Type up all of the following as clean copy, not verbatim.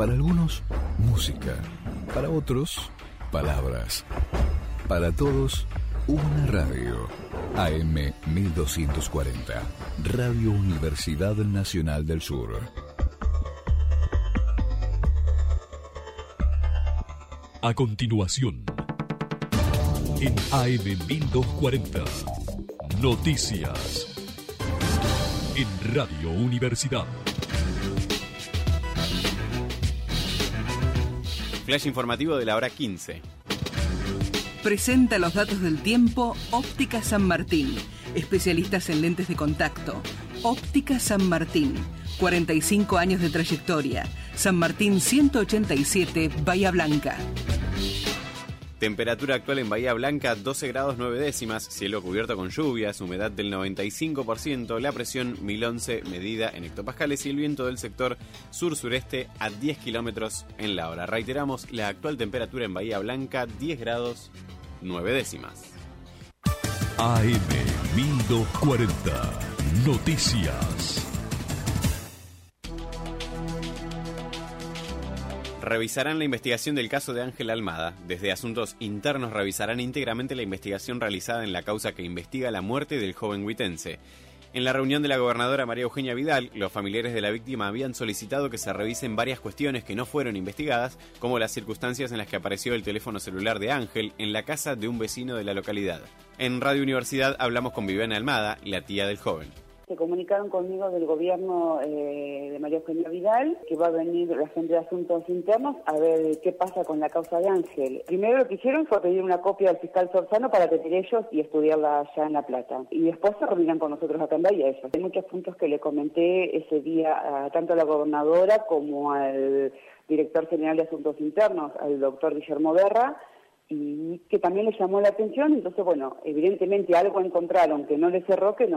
Para algunos, música. Para otros, palabras. Para todos, una radio. AM 1240. Radio Universidad Nacional del Sur. A continuación, en AM 1240, noticias. En Radio Universidad. Flash informativo de la hora 15. Presenta los datos del tiempo Óptica San Martín. Especialistas en lentes de contacto. Óptica San Martín. 45 años de trayectoria. San Martín 187, Bahía Blanca. Temperatura actual en Bahía Blanca, 12 grados 9 décimas, cielo cubierto con lluvias, humedad del 95%, la presión 1011 medida en hectopascales y el viento del sector sur-sureste a 10 kilómetros en la hora. Reiteramos, la actual temperatura en Bahía Blanca, 10 grados 9 décimas. AM 1240, noticias. Revisarán la investigación del caso de Ángel Almada. Desde Asuntos Internos revisarán íntegramente la investigación realizada en la causa que investiga la muerte del joven huitense. En la reunión de la gobernadora María Eugenia Vidal, los familiares de la víctima habían solicitado que se revisen varias cuestiones que no fueron investigadas, como las circunstancias en las que apareció el teléfono celular de Ángel en la casa de un vecino de la localidad. En Radio Universidad hablamos con Viviana Almada, la tía del joven. Se comunicaron conmigo del gobierno de María Eugenia Vidal, que va a venir la gente de Asuntos Internos a ver qué pasa con la causa de Ángel. Primero lo que hicieron fue pedir una copia al fiscal Sorzano para tener ellos y estudiarla allá en La Plata. Y después se reunirán con nosotros acá en Bahía ellos. Hay muchos puntos que le comenté ese día tanto a la gobernadora como al director general de Asuntos Internos, al doctor Guillermo Berra, y que también le llamó la atención. Entonces, bueno, evidentemente algo encontraron que no le cerró, que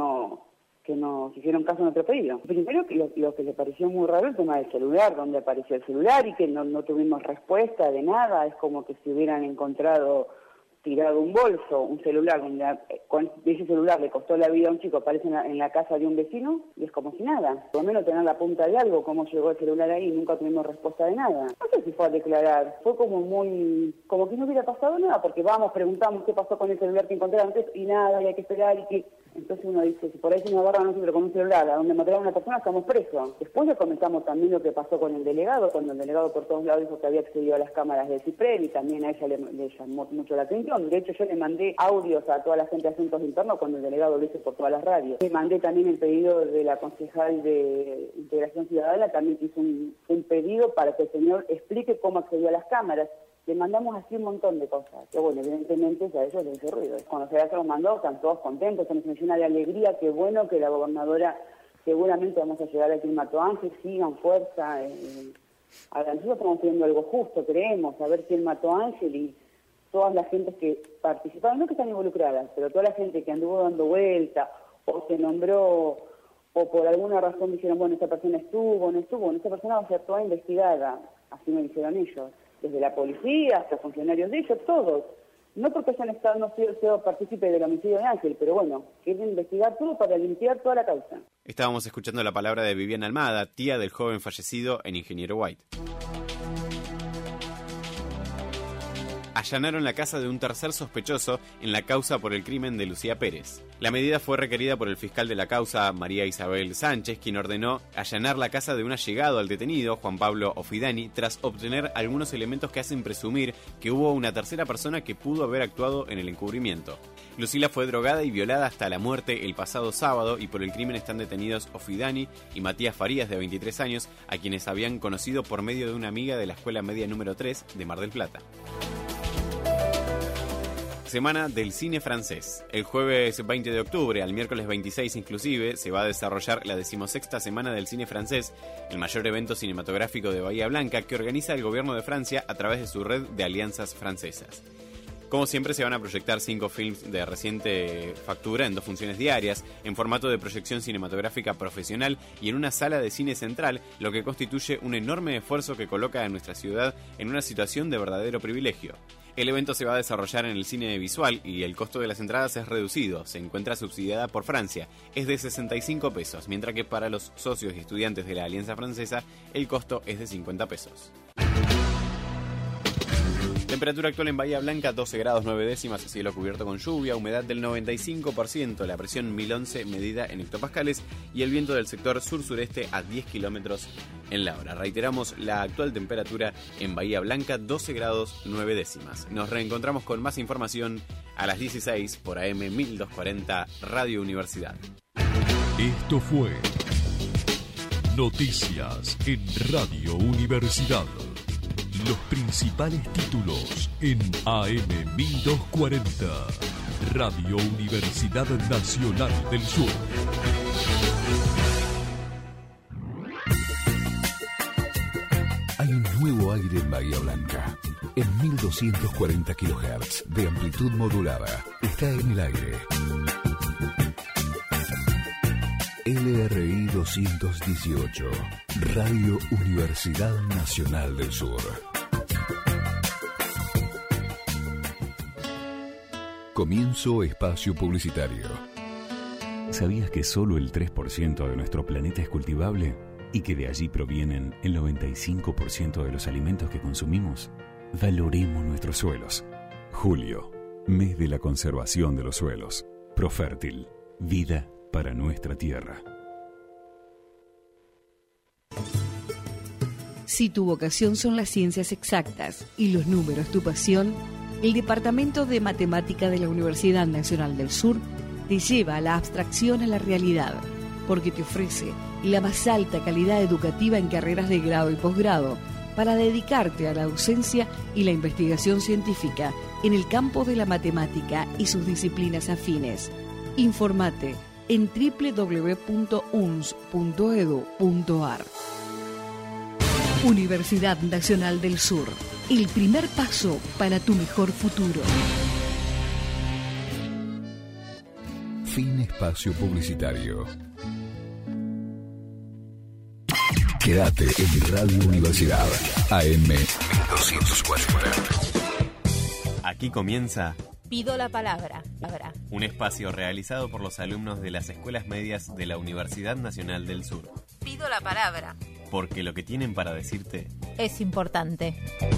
nos hicieron caso a nuestro pedido. Primero, lo que le pareció muy raro el tema del celular, donde apareció el celular y que no tuvimos respuesta de nada. Es como que si hubieran encontrado tirado un bolso, un celular, donde con ese celular le costó la vida a un chico, aparece en la casa de un vecino y es como si nada. Por lo menos tener la punta de algo, cómo llegó el celular ahí, nunca tuvimos respuesta de nada. No sé si fue a declarar, fue como que no hubiera pasado nada, porque preguntamos qué pasó con el celular que encontraron antes y nada, y hay que esperar y que... Entonces uno dice, si por ahí se nos agarra nosotros con un celular a donde mataron a una persona, estamos presos. Después le comentamos también lo que pasó con el delegado, cuando el delegado por todos lados dijo que había accedido a las cámaras del CIPRED y también a ella le llamó mucho la atención. De hecho, yo le mandé audios a toda la gente de Asuntos Internos cuando el delegado lo hizo por todas las radios. Le mandé también el pedido de la concejal de Integración Ciudadana, también hizo un pedido para que el señor explique cómo accedió a las cámaras. Le mandamos así un montón de cosas, que bueno, evidentemente a ellos les hizo ruido. Cuando se los mandó, están todos contentos, se nos llena de alegría, qué bueno que la gobernadora, seguramente vamos a llegar a quien mató a Ángel, sigan fuerza. Nosotros estamos pidiendo algo justo, creemos, a ver quién mató a Ángel y todas las gentes que participaron, no que están involucradas, pero toda la gente que anduvo dando vuelta o se nombró o por alguna razón dijeron, bueno, esta persona estuvo, no estuvo, esta persona va a ser toda investigada, así me dijeron ellos. Desde la policía hasta funcionarios de ellos, todos. No porque hayan no sido partícipe del homicidio de Ángel, pero bueno, quieren investigar todo para limpiar toda la causa. Estábamos escuchando la palabra de Viviana Almada, tía del joven fallecido en Ingeniero White. Allanaron la casa de un tercer sospechoso en la causa por el crimen de Lucía Pérez. La medida fue requerida por el fiscal de la causa, María Isabel Sánchez, quien ordenó allanar la casa de un allegado al detenido, Juan Pablo Ofidani, tras obtener algunos elementos que hacen presumir que hubo una tercera persona que pudo haber actuado en el encubrimiento. Lucila fue drogada y violada hasta la muerte el pasado sábado y por el crimen están detenidos Ofidani y Matías Farías, de 23 años, a quienes habían conocido por medio de una amiga de la Escuela Media número 3 de Mar del Plata. Semana del cine francés. El jueves 20 de octubre al miércoles 26 inclusive se va a desarrollar la 16ª Semana del Cine Francés, el mayor evento cinematográfico de Bahía Blanca que organiza el gobierno de Francia a través de su red de alianzas francesas. Como siempre se van a proyectar 5 films de reciente factura en 2 funciones diarias, en formato de proyección cinematográfica profesional y en una sala de cine central, lo que constituye un enorme esfuerzo que coloca a nuestra ciudad en una situación de verdadero privilegio. El evento se va a desarrollar en el cine visual y el costo de las entradas es reducido. Se encuentra subsidiada por Francia. Es de 65 pesos, mientras que para los socios y estudiantes de la Alianza Francesa el costo es de 50 pesos. Temperatura actual en Bahía Blanca, 12 grados 9 décimas, cielo cubierto con lluvia, humedad del 95%, la presión 1011 medida en hectopascales y el viento del sector sur-sureste a 10 kilómetros en la hora. Reiteramos, la actual temperatura en Bahía Blanca, 12 grados 9 décimas. Nos reencontramos con más información a las 16 por AM 1240 Radio Universidad. Esto fue Noticias en Radio Universidad. Los principales títulos en AM 1240, Radio Universidad Nacional del Sur. Hay un nuevo aire en Bahía Blanca. En 1240 kHz de amplitud modulada. Está en el aire. LRI 218, Radio Universidad Nacional del Sur. Comienzo espacio publicitario. ¿Sabías que solo el 3% de nuestro planeta es cultivable y que de allí provienen el 95% de los alimentos que consumimos? Valoremos nuestros suelos. Julio, mes de la conservación de los suelos. Profértil, vida para nuestra tierra. Si tu vocación son las ciencias exactas y los números tu pasión, el Departamento de Matemática de la Universidad Nacional del Sur te lleva a la abstracción a la realidad, porque te ofrece la más alta calidad educativa en carreras de grado y posgrado para dedicarte a la docencia y la investigación científica en el campo de la matemática y sus disciplinas afines. Informate en www.uns.edu.ar. Universidad Nacional del Sur, el primer paso para tu mejor futuro. Fin espacio publicitario. Quédate en Radio Universidad, AM 1240. Aquí comienza Pido la palabra. Un espacio realizado por los alumnos de las escuelas medias de la Universidad Nacional del Sur. Pido la palabra. Porque lo que tienen para decirte es importante.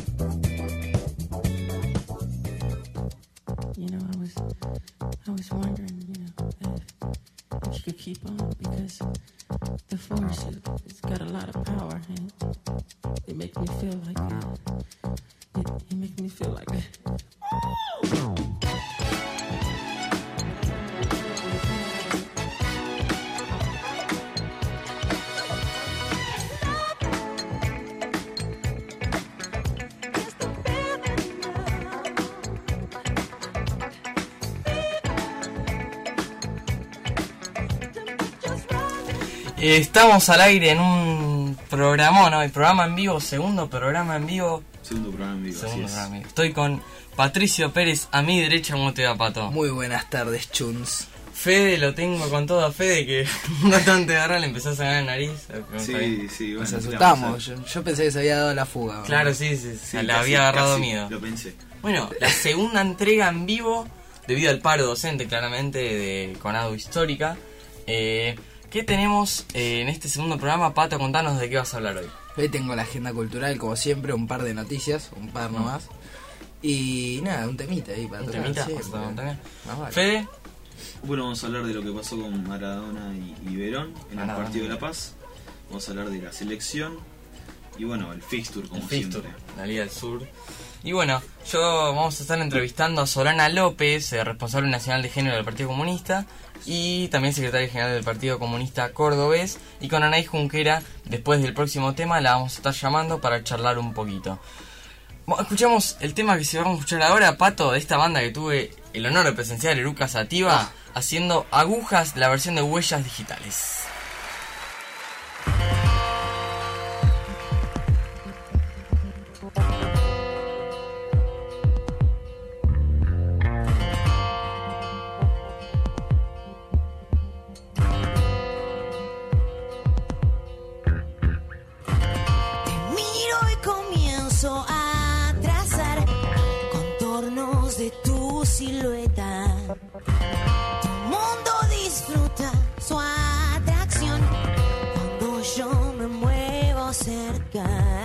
You know, I was wondering, if you could keep on, because the force, it's got a lot of power, and it makes me feel like it makes me feel like Estamos al aire en un programa, ¿no? El programa en vivo, segundo programa en vivo. Segundo programa en vivo. Estoy con Patricio Pérez, a mi derecha. ¿Cómo te va, Pato? Muy buenas tardes, Chuns. Fede, lo tengo con todo a Fede, que bastante de agarrar, le empezó a sacar la nariz. Sí, bueno, nos asustamos. Yo pensé que se había dado la fuga. Claro, sí, le había agarrado miedo. Lo pensé. Bueno, la segunda entrega en vivo, debido al paro docente, claramente, de Conadu Histórica. ¿Qué tenemos en este segundo programa? Pato, contanos de qué vas a hablar hoy. Hoy tengo la agenda cultural, como siempre, un par de noticias, un par nomás. Y nada, un temita ahí para tocar. ¿Temita? Sí, Vale. Fede. Bueno, vamos a hablar de lo que pasó con Maradona y Verón en el Partido de la Paz. Vamos a hablar de la selección y bueno, el fixture, como siempre. La Liga del Sur. Y bueno, vamos a estar entrevistando a Solana López, responsable nacional de género del Partido Comunista, y también secretaria general del Partido Comunista Cordobés, y con Anaí Junquera, después del próximo tema, la vamos a estar llamando para charlar un poquito. Bueno, escuchamos el tema que se va a escuchar ahora, Pato, de esta banda que tuve el honor de presenciar, Eruca Sativa, haciendo Agujas, la versión de Huellas Digitales. A trazar con todo Mundo disfruta su atracción cuando yo me muevo cerca.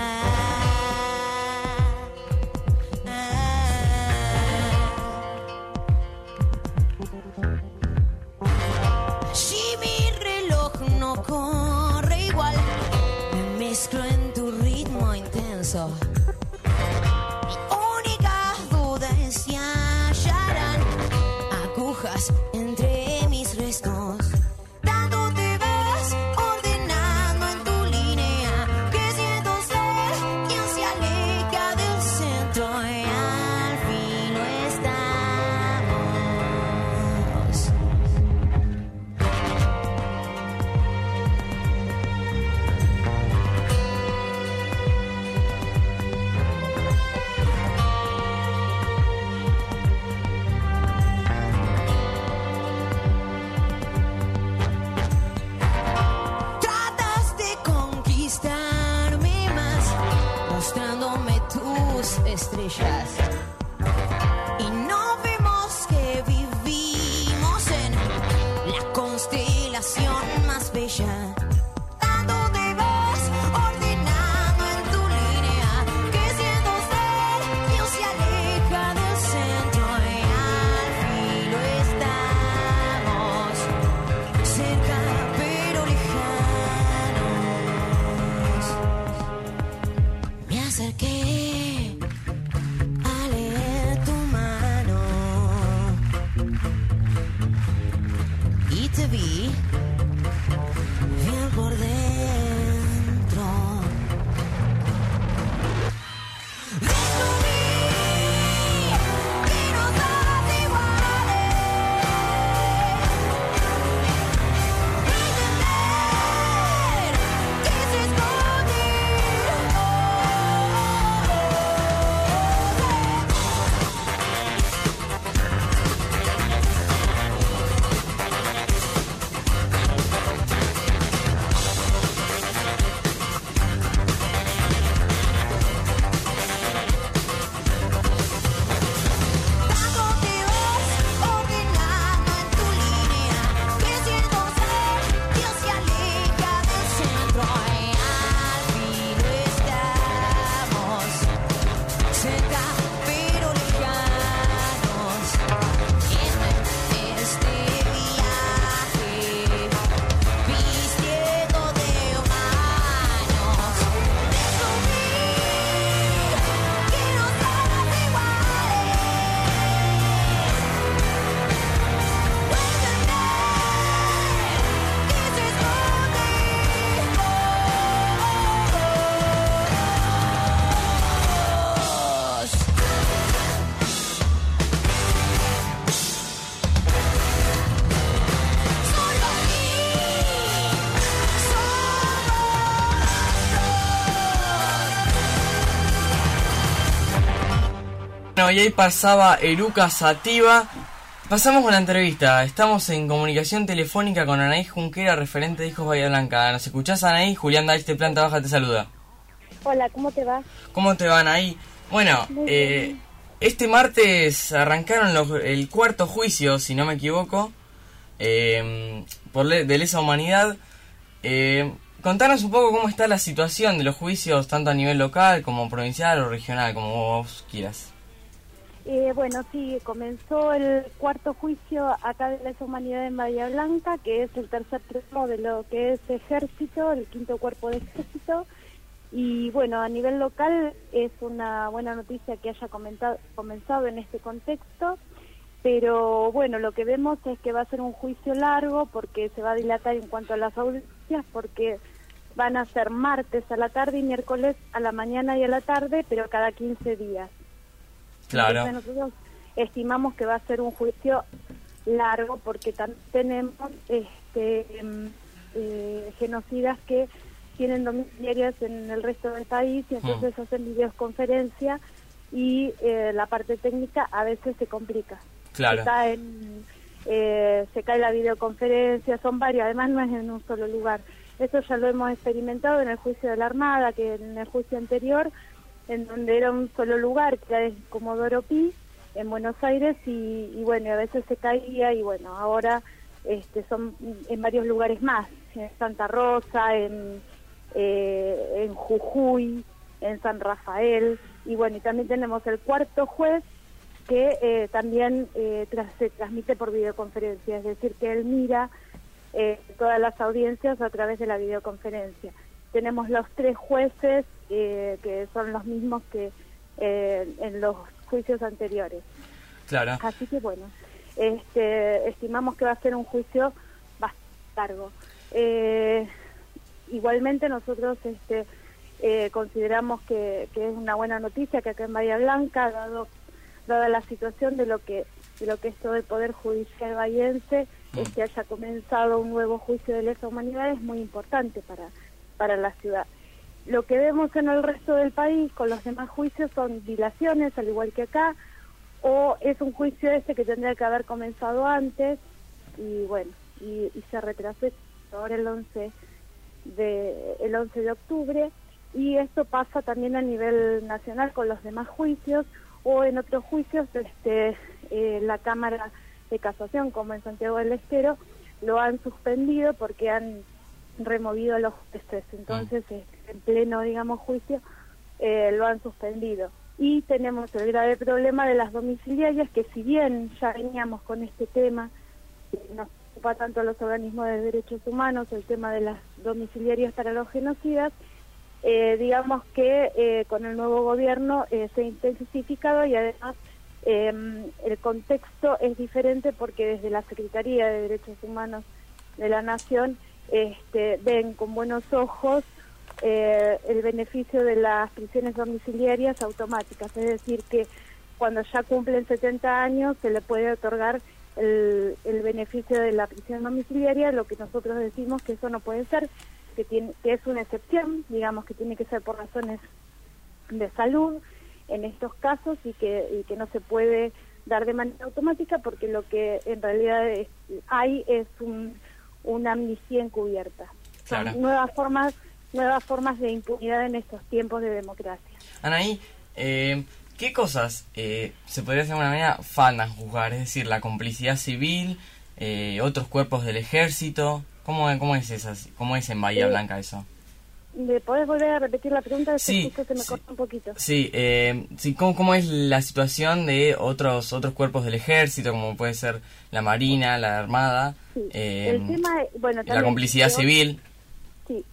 Si mi reloj no corre igual, me mezclo en tu ritmo intenso. Mi única duda es si hallarán agujas entre mis restos. Tanto te vas ordenando en tu línea que siento ser quien se aleja del centro y al fin no estamos. Tratas de conquistarme más, mostrándome tus estrellas. Y no vemos que vivimos en la constelación más bella. Tanto te vas ordenando en tu línea que siento ser quien se aleja del centro y al fin lo estamos. Cerca pero lejanos. Me acerqué a leer tu mano y te vi bien por dentro. Descubrí que no somos iguales. Entender que se esconde. Tanto te vas ordenando en tu línea que siento ser quien se aleja del centro y al fin lo estamos. Cerca pero lejanos. Este viaje vistiendo de humanos. Descubrí que no somos iguales. Bueno, y ahí pasaba Eruca Sativa. Pasamos con la entrevista. Estamos en comunicación telefónica con Anaí Junquera, referente de Hijos Bahía Blanca. ¿Nos escuchás, Anaí? Julián Daich de Planta Baja te saluda. Hola, ¿cómo te va? ¿Cómo te va, Anaí? Bueno, Muy bien. este martes arrancaron el cuarto juicio, si no me equivoco, de lesa humanidad. Contanos un poco cómo está la situación de los juicios, tanto a nivel local como provincial o regional, como vos quieras. Bueno, sí, comenzó el cuarto juicio acá de lesa humanidad en Bahía Blanca, que es el tercer turno de lo que es Ejército, el quinto cuerpo de Ejército. Y bueno, a nivel local es una buena noticia que haya comenzado en este contexto, pero bueno, lo que vemos es que va a ser un juicio largo porque se va a dilatar en cuanto a las audiencias, porque van a ser martes a la tarde y miércoles a la mañana y a la tarde, pero cada 15 días. Claro. Entonces nosotros estimamos que va a ser un juicio largo porque tenemos genocidas que tienen domiciliarios en el resto del país y entonces hacen videoconferencia y la parte técnica a veces se complica. Claro. Se cae la videoconferencia, son varios, además no es en un solo lugar. Eso ya lo hemos experimentado en el juicio de la Armada, que en el juicio anterior, en donde era un solo lugar, que era de Comodoro Pi, en Buenos Aires y bueno, a veces se caía y bueno, ahora son en varios lugares más, en Santa Rosa, en Jujuy, en San Rafael, y bueno, y también tenemos el cuarto juez que también se transmite por videoconferencia, es decir, que él mira todas las audiencias a través de la videoconferencia. Tenemos los 3 jueces que son los mismos que en los juicios anteriores. Claro. Así que bueno, estimamos que va a ser un juicio bastante largo. Igualmente nosotros consideramos que es una buena noticia que acá en Bahía Blanca, dada la situación de lo que es todo el Poder Judicial bahiense, haya comenzado un nuevo juicio de lesa humanidad, es muy importante para la ciudad. Lo que vemos en el resto del país con los demás juicios son dilaciones, al igual que acá, o es un juicio que tendría que haber comenzado antes, y bueno, y se retrasó ahora el 11 de octubre, y esto pasa también a nivel nacional con los demás juicios, o en otros juicios la Cámara de Casación, como en Santiago del Estero, lo han suspendido porque han removido a los jueces, entonces en pleno, digamos, juicio lo han suspendido. Y tenemos el grave problema de las domiciliarias, que si bien ya veníamos con este tema, nos ocupa tanto a los organismos de derechos humanos, el tema de las domiciliarias para los genocidas, digamos que con el nuevo gobierno se ha intensificado, y además el contexto es diferente porque desde la Secretaría de Derechos Humanos de la Nación ven con buenos ojos el beneficio de las prisiones domiciliarias automáticas, es decir, que cuando ya cumplen 70 años se le puede otorgar el beneficio de la prisión domiciliaria. Lo que nosotros decimos que eso no puede ser, que es una excepción, digamos que tiene que ser por razones de salud en estos casos, y que no se puede dar de manera automática, porque lo que en realidad hay es una amnistía encubierta. Claro. Son nuevas formas de impunidad en estos tiempos de democracia. Anaí, ¿qué cosas se podría de alguna manera faltan juzgar? Es decir, la complicidad civil, otros cuerpos del ejército. ¿Cómo es en Bahía Blanca eso? ¿Me podés volver a repetir la pregunta? Sí, se me cortó un poquito. Sí, ¿cómo es la situación de otros cuerpos del ejército, como puede ser la Marina, la Armada? Sí. El tema, bueno, la complicidad civil. Sí.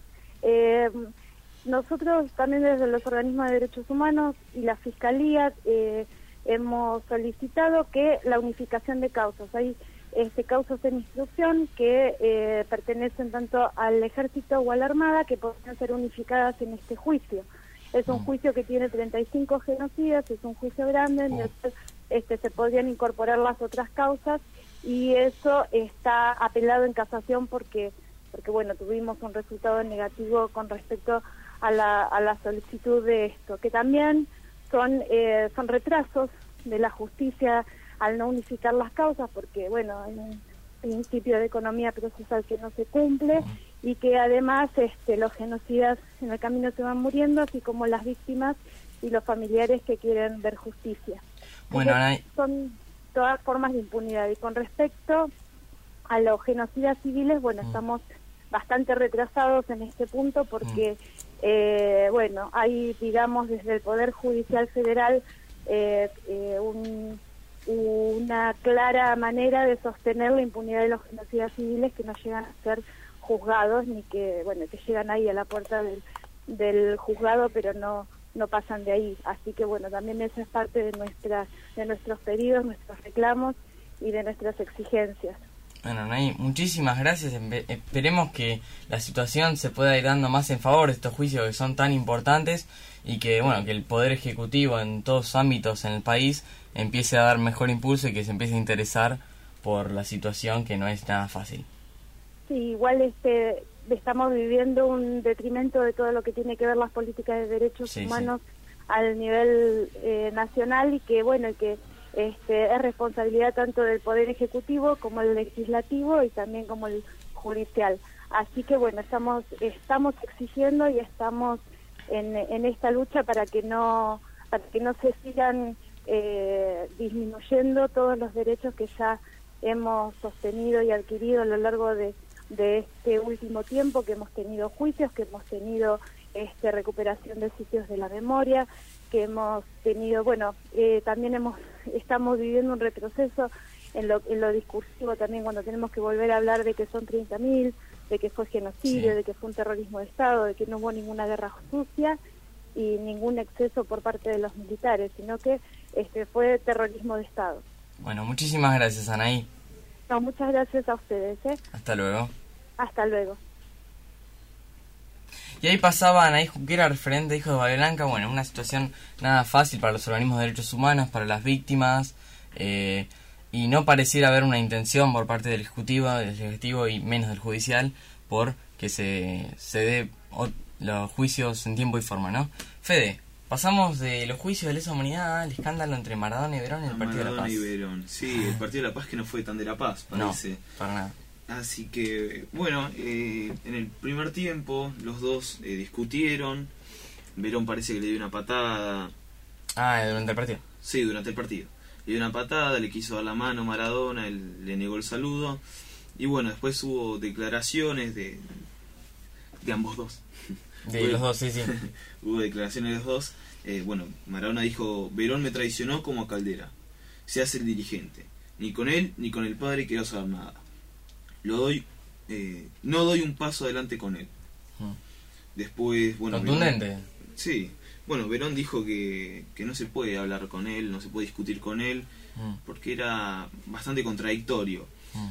Nosotros también desde los organismos de derechos humanos y la Fiscalía hemos solicitado que la unificación de causas. Hay causas en instrucción que pertenecen tanto al ejército o a la armada, que podrían ser unificadas en este juicio. Es un juicio que tiene 35 genocidas, es un juicio grande, en el cual se podrían incorporar las otras causas, y eso está apelado en casación porque bueno, tuvimos un resultado negativo con respecto a la solicitud de esto, que también son retrasos de la justicia al no unificar las causas, porque bueno, hay un principio de economía procesal que no se cumple, y que además los genocidas en el camino se van muriendo, así como las víctimas y los familiares que quieren ver justicia. Bueno, son todas formas de impunidad. Y con respecto a los genocidas civiles, bueno, estamos bastante retrasados en este punto, porque bueno, hay, digamos, desde el Poder Judicial Federal una clara manera de sostener la impunidad de los genocidas civiles, que no llegan a ser juzgados, ni que llegan ahí a la puerta del juzgado, pero no pasan de ahí. Así que bueno, también esa es parte de nuestros pedidos, nuestros reclamos y de nuestras exigencias. Bueno, Anaí, muchísimas gracias. Esperemos que la situación se pueda ir dando más en favor de estos juicios que son tan importantes, y que bueno, que el Poder Ejecutivo en todos los ámbitos en el país empiece a dar mejor impulso y que se empiece a interesar por la situación, que no es nada fácil. Sí, igual estamos viviendo un detrimento de todo lo que tiene que ver las políticas de derechos humanos al nivel nacional, y que bueno, que es responsabilidad tanto del Poder Ejecutivo como el Legislativo, y también como el Judicial. Así que bueno, estamos exigiendo y estamos en esta lucha para que no se sigan disminuyendo todos los derechos que ya hemos sostenido y adquirido a lo largo de este último tiempo, que hemos tenido juicios, que hemos tenido recuperación de sitios de la memoria, que hemos tenido, también estamos viviendo un retroceso en lo discursivo también, cuando tenemos que volver a hablar de que son 30.000, de que fue genocidio, de que fue un terrorismo de Estado, de que no hubo ninguna guerra sucia y ningún exceso por parte de los militares, sino que fue terrorismo de Estado. Bueno, muchísimas gracias, Anaí. No, muchas gracias a ustedes. Hasta luego. Hasta luego. Y ahí pasaba Anaí Junquera, referente de Hijos de Bahía Blanca. Bueno, una situación nada fácil para los organismos de derechos humanos, para las víctimas, y no pareciera haber una intención por parte del Ejecutivo, del Legislativo y menos del Judicial por que se dé los juicios en tiempo y forma, ¿no? Fede, pasamos de los juicios de lesa humanidad al escándalo entre Maradona y Verón en el Partido de la Paz. Maradona y Verón, sí, el Partido de la Paz que no fue tan de la Paz, parece. No, para nada. Así que, en el primer tiempo los dos discutieron. Verón parece que le dio una patada. ¿Durante el partido? Sí, durante el partido. Le dio una patada, le quiso dar la mano a Maradona, él le negó el saludo. Y después hubo declaraciones de ambos dos. De los dos, sí. Hubo declaraciones de los dos. Maradona dijo: Verón me traicionó como a Caldera. Se hace el dirigente. Ni con él ni con el padre quiero saber nada. No doy un paso adelante con él. Después, contundente. Verón, sí. Verón dijo que no se puede hablar con él, no se puede discutir con él, porque era bastante contradictorio.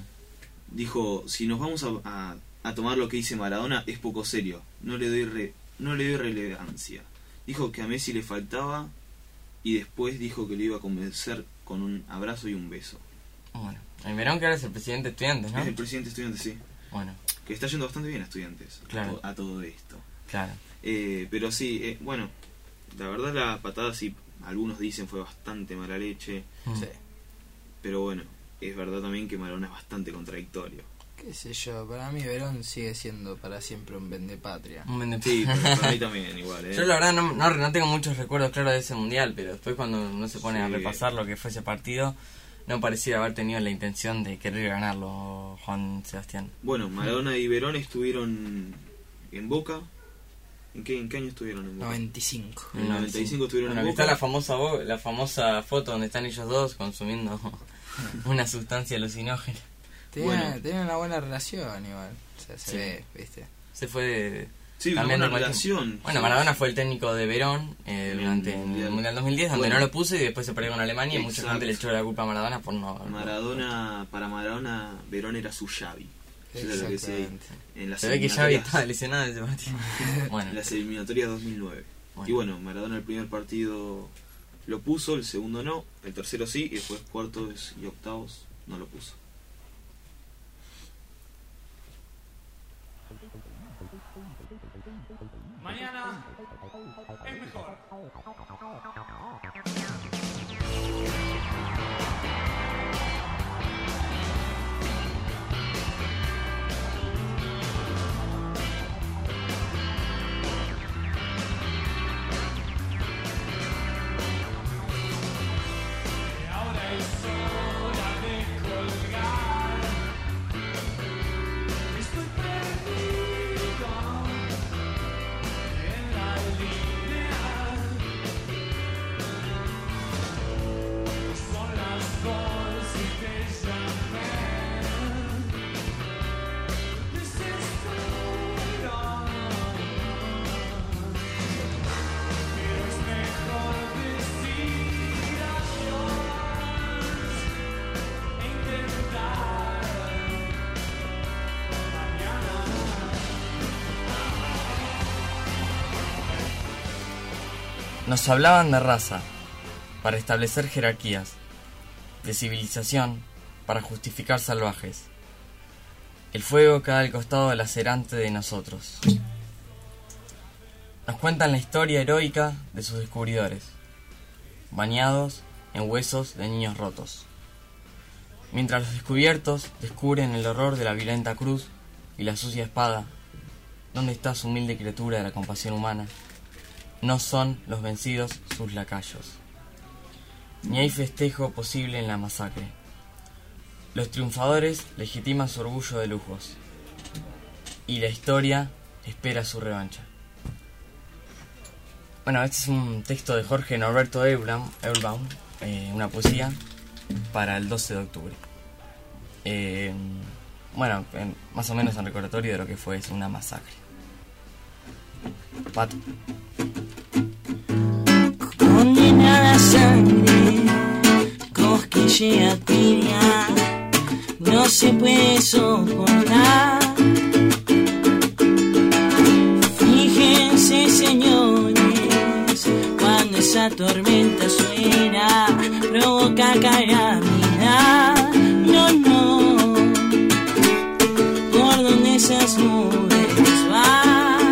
Dijo: si nos vamos a tomar lo que dice Maradona, es poco serio, no le doy relevancia. Dijo que a Messi le faltaba, y después dijo que le iba a convencer con un abrazo y un beso. Bueno, el Verón, que ahora es el presidente de Estudiantes, ¿no? Es el presidente de Estudiantes, sí. Bueno. Que está yendo bastante bien a Estudiantes, claro, a todo esto. Claro. Pero sí, la verdad la patada, sí, algunos dicen fue bastante mala leche. Sí. Pero es verdad también que Maradona es bastante contradictorio. Qué sé yo, para mí Verón sigue siendo para siempre un vendepatria. Sí, para mí también igual. Yo la verdad no tengo muchos recuerdos claros de ese mundial, pero después cuando uno se pone a repasar lo que fue ese partido, no pareciera haber tenido la intención de querer ganarlo Juan Sebastián. Maradona y Verón estuvieron en Boca. ¿En qué año estuvieron en Boca? 95. En el 95 estuvieron en Boca. Está la famosa foto donde están ellos dos consumiendo una sustancia alucinógena. Tenían una buena relación igual. O sea, se ve, ¿viste? Se fue cambiando una relación. Maradona fue el técnico de Verón durante el Mundial 2010, donde no lo puso, y después se perdió con Alemania. Y mucha gente le echó la culpa a Maradona por no... Para Maradona, Verón era su Xavi. Se ve que Xavi estaba lesionado en ese partido. En las eliminatorias 2009. Y Maradona el primer partido lo puso, el segundo no, el tercero sí, y después cuartos y octavos no lo puso. Mañana es mejor. Ahora es hora de colgar. Estoy perdido en la línea. Son las 2 y te llamé. Desespero. Pero es mejor decir adiós e intentar mañana. Nos hablaban de raza para establecer jerarquías, de civilización para justificar salvajes. El fuego queda al costado lacerante de nosotros. Nos cuentan la historia heroica de sus descubridores, bañados en huesos de niños rotos. Mientras los descubiertos descubren el horror de la violenta cruz y la sucia espada, ¿dónde está su humilde criatura de la compasión humana? No son los vencidos sus lacayos. ni hay festejo posible en la masacre. Los triunfadores legitiman su orgullo de lujos, y la historia espera su revancha. Bueno, este es un texto de Jorge Norberto Eulbaum, una poesía para el 12 de octubre. Bueno, más o menos en recordatorio de lo que fue una masacre. Pato. Condenada a sangre, cosquillea tibia, no se puede soportar. Fíjense, señores, cuando esa tormenta suena, provoca calamidad. No, no, por donde esas nubes van,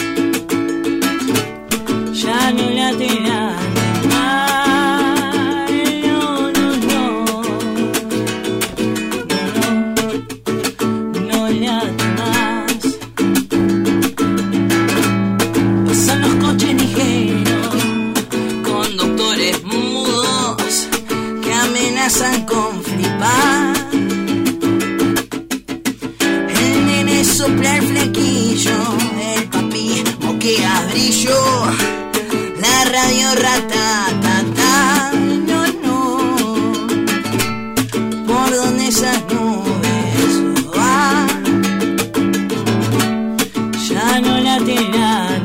ya no laterán. Con flipar, el nene sopla el flequillo, el papi moquea brillo, la radio ratatata. No, no, por donde esas nubes van, ya no laterán.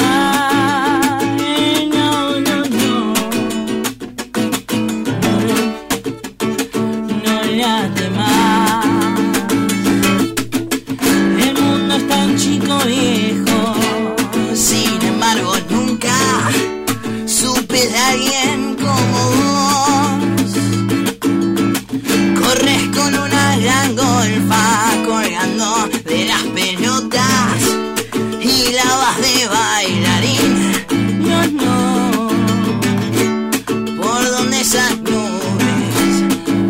Alguien como vos, corres con una gran golfa colgando de las pelotas y la vas de bailarín. No, no, por donde esas nubes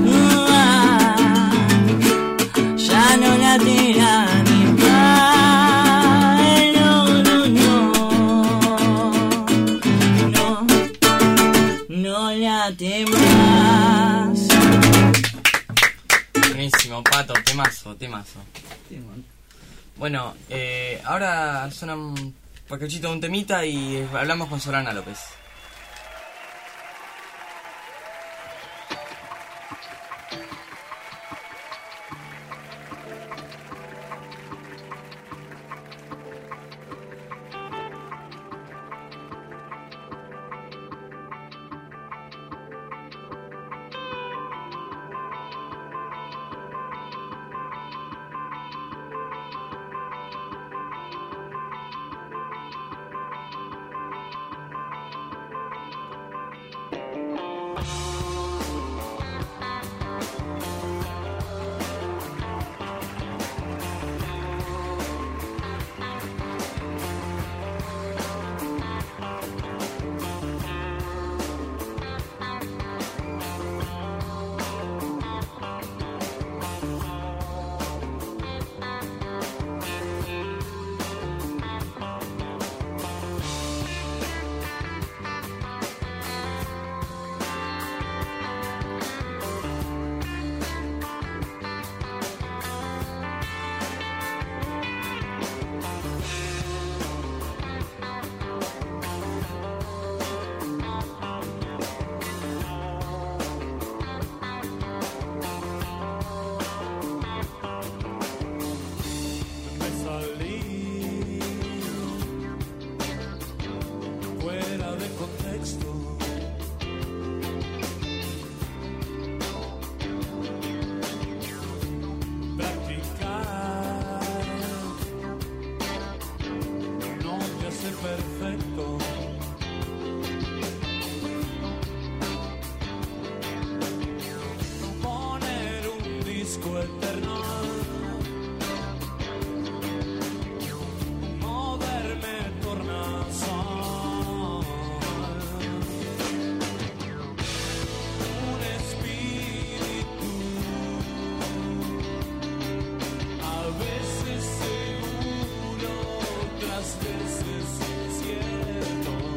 ya no la tiran ni mal. No, no, no, no la temas. Buenísimo, Pato, temazo. Bueno, ahora suena un paquechito de un temita y hablamos con Solana López. Veces incierto.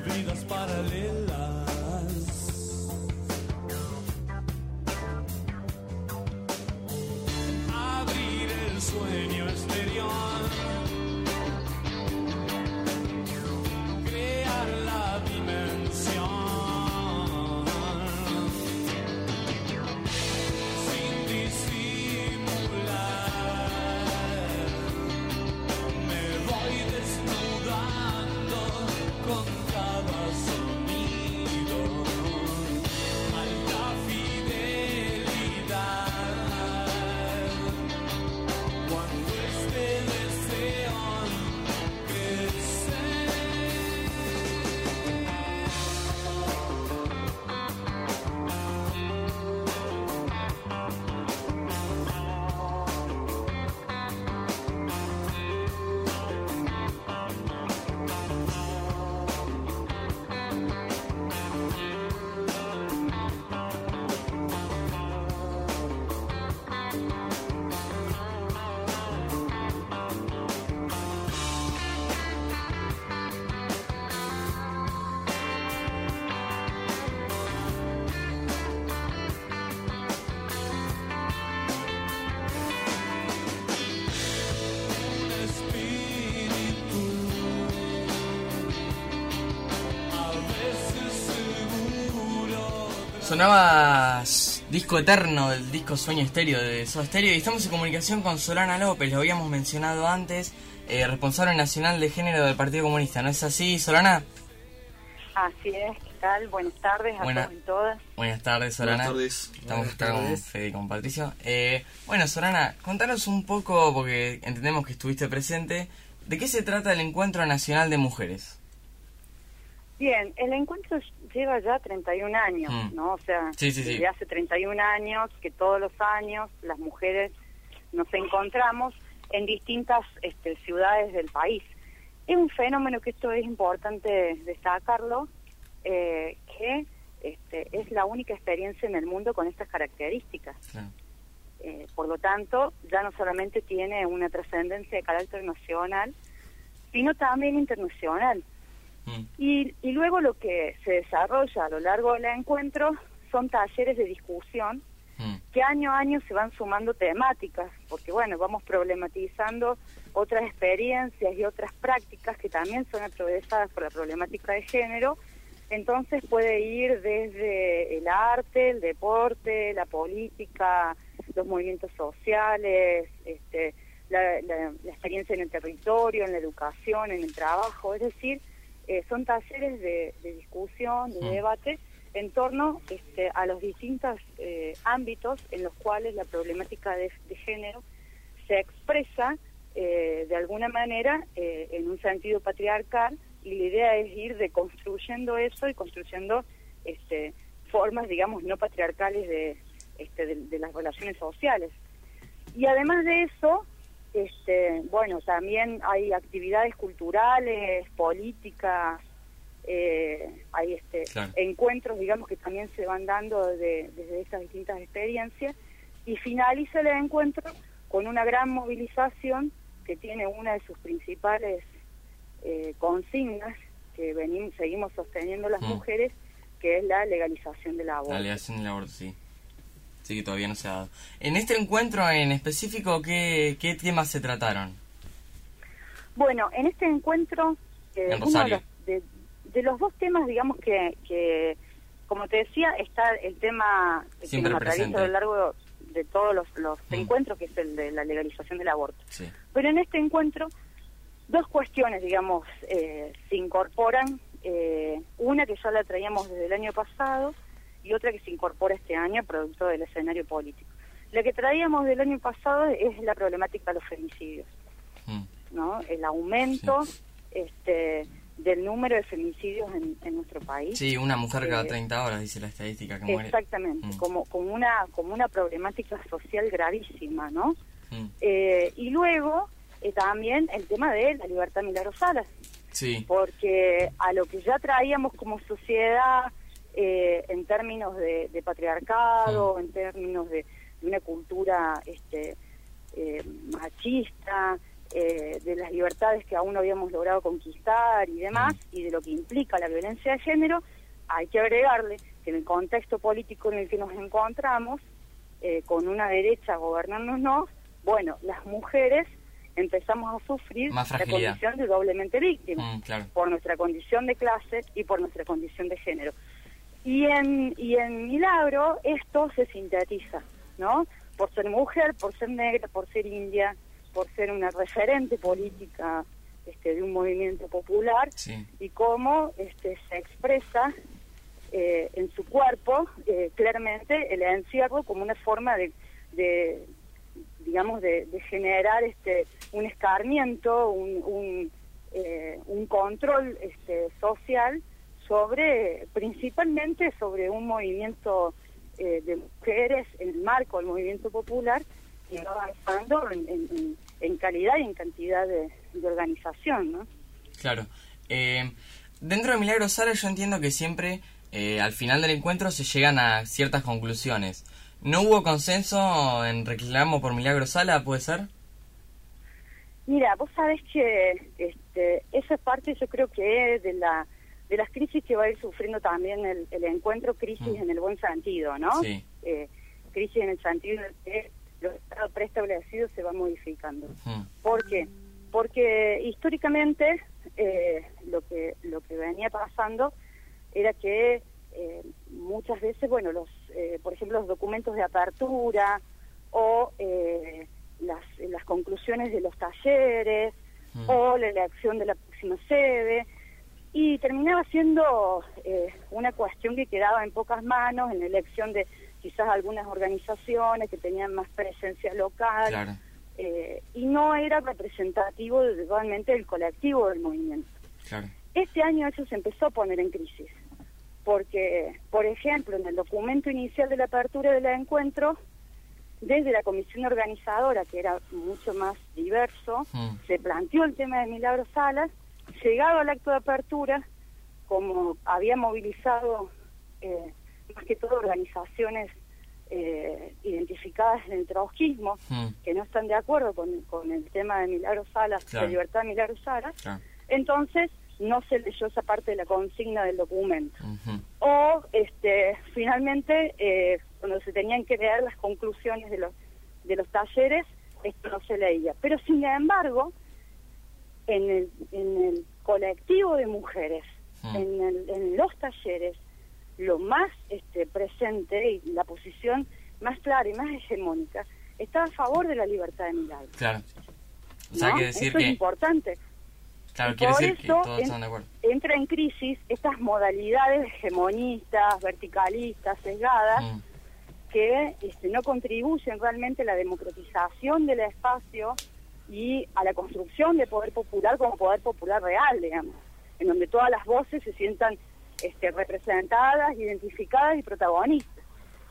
vidas paralelas. Abrir el sueño exterior, crear la dimensión sin disimular. Me voy desnudando con cada sonido, alta fidelidad. Cuando este deseo crece, un espíritu, a veces seguro. Sonaba Disco Eterno del disco Sueño Estéreo de Soda Stereo y estamos en comunicación con Solana López, lo habíamos mencionado antes, responsable nacional de género del Partido Comunista, ¿no es así, Solana? Así es, ¿qué tal? Buenas tardes a todos y todas. Buenas tardes, Solana. Buenas tardes. Estamos Buenas acá con tardes. Fede y con Patricio. Bueno, Solana, contanos un poco, porque entendemos que estuviste presente, ¿de qué se trata el Encuentro Nacional de Mujeres? Bien, el encuentro lleva ya 31 años, ¿no? O sea, Sí. desde hace 31 años que todos los años las mujeres nos encontramos en distintas ciudades del país. Es un fenómeno que esto es importante destacarlo, que es la única experiencia en el mundo con estas características. Claro. Por lo tanto, ya no solamente tiene una trascendencia de carácter nacional, sino también internacional. Y luego lo que se desarrolla a lo largo del encuentro son talleres de discusión que año a año se van sumando temáticas, porque bueno, vamos problematizando otras experiencias y otras prácticas que también son atravesadas por la problemática de género. Entonces puede ir desde el arte, el deporte, la política, los movimientos sociales, la experiencia en el territorio, en la educación, en el trabajo, es decir, son talleres de discusión, de debate en torno a los distintos ámbitos en los cuales la problemática de género se expresa de alguna manera en un sentido patriarcal, y la idea es ir deconstruyendo eso y construyendo formas, digamos, no patriarcales de las relaciones sociales. Y además de eso, bueno, también hay actividades culturales, políticas, hay encuentros, digamos, que también se van dando desde estas distintas experiencias, y finaliza el encuentro con una gran movilización que tiene una de sus principales consignas que seguimos sosteniendo las mujeres, que es la legalización del aborto. La legalización del aborto, sí. Sí, que todavía no se ha dado. En este encuentro en específico, ¿qué temas se trataron? Bueno, en este encuentro, En uno Rosario. de los dos temas, digamos, que como te decía, está el tema que Siempre nos atraviesa presente. a lo largo de todos los encuentros, que es el de la legalización del aborto. Sí. Pero en este encuentro, dos cuestiones, digamos, se incorporan. Una que ya la traíamos desde el año pasado y otra que se incorpora este año producto del escenario político. La que traíamos del año pasado es la problemática de los femicidios, ¿no? El aumento del número de femicidios en nuestro país. Sí, una mujer cada 30 horas, dice la estadística que muere. Exactamente, como una problemática social gravísima, ¿no? Y luego también el tema de la libertad milagrosala. Sí. Porque a lo que ya traíamos como sociedad, en términos de patriarcado, en términos de una cultura machista, de las libertades que aún no habíamos logrado conquistar y demás, y de lo que implica la violencia de género, hay que agregarle que en el contexto político en el que nos encontramos, con una derecha gobernándonos, bueno, las mujeres empezamos a sufrir la condición de doblemente víctimas, por nuestra condición de clase y por nuestra condición de género. Y en Milagro esto se sintetiza, ¿no? Por ser mujer, por ser negra, por ser india, por ser una referente política de un movimiento popular, y cómo se expresa en su cuerpo claramente el encierro como una forma de generar un escarmiento, un control social principalmente sobre un movimiento de mujeres en el marco del movimiento popular, que va avanzando en calidad y en cantidad de organización, ¿no? Claro. Dentro de Milagro Sala yo entiendo que siempre al final del encuentro se llegan a ciertas conclusiones. ¿No hubo consenso en reclamo por Milagro Sala, puede ser? Mira, vos sabés que esa es parte, yo creo que de las crisis que va a ir sufriendo también el encuentro, crisis en el buen sentido, ¿no? Sí. Crisis en el sentido de que lo preestablecido se va modificando. ¿Por qué? Porque históricamente lo que venía pasando era que muchas veces, bueno, por ejemplo, los documentos de apertura o las conclusiones de los talleres o la elección de la próxima sede, y terminaba siendo una cuestión que quedaba en pocas manos, en la elección de quizás algunas organizaciones que tenían más presencia local, y no era representativo realmente del colectivo del movimiento. Este año eso se empezó a poner en crisis, porque, por ejemplo, en el documento inicial de la apertura del encuentro, desde la comisión organizadora, que era mucho más diverso, se planteó el tema de Milagro Salas. Llegado al acto de apertura, como había movilizado más que todo organizaciones identificadas en el trotskismo, que no están de acuerdo con el tema de Milagro Salas, de libertad de Milagro Salas, entonces no se leyó esa parte de la consigna del documento. O finalmente, cuando se tenían que leer las conclusiones de los talleres, esto no se leía. Pero sin embargo, en el colectivo de mujeres, en los talleres, lo más presente y la posición más clara y más hegemónica está a favor de la libertad de Milagro. Claro. O sea, ¿no? que decir eso que... es importante. Claro, quiere decir que todos están de acuerdo. Entra en crisis estas modalidades hegemonistas, verticalistas, sesgadas, que no contribuyen realmente a la democratización del espacio y a la construcción de poder popular como poder popular real, digamos, en donde todas las voces se sientan representadas, identificadas y protagonistas.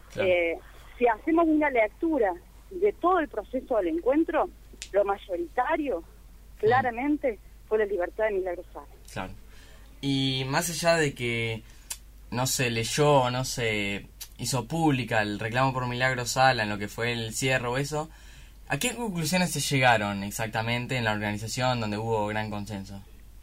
Si hacemos una lectura de todo el proceso del encuentro, lo mayoritario, claramente, fue la libertad de Milagro Sala. Claro. Y más allá de que no se leyó, no se hizo pública el reclamo por Milagro Sala en lo que fue el cierre o eso, ¿a qué conclusiones se llegaron exactamente en la organización donde hubo gran consenso?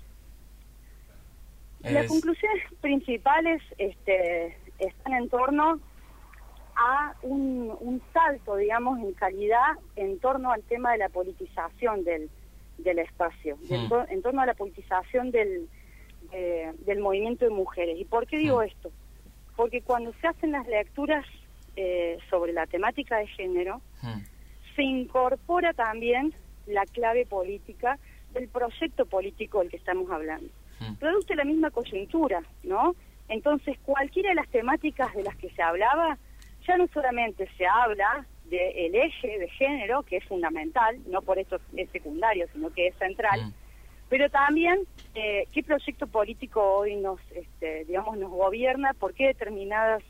Las conclusiones principales están en torno a un salto, digamos, en calidad en torno al tema de la politización del espacio, en torno a la politización del movimiento de mujeres. ¿Y por qué digo esto? Porque cuando se hacen las lecturas sobre la temática de género, se incorpora también la clave política del proyecto político del que estamos hablando. Produce la misma coyuntura, ¿no? Entonces, cualquiera de las temáticas de las que se hablaba, ya no solamente se habla del eje de género, que es fundamental, no por eso es secundario, sino que es central, pero también qué proyecto político hoy nos gobierna, por qué determinadas,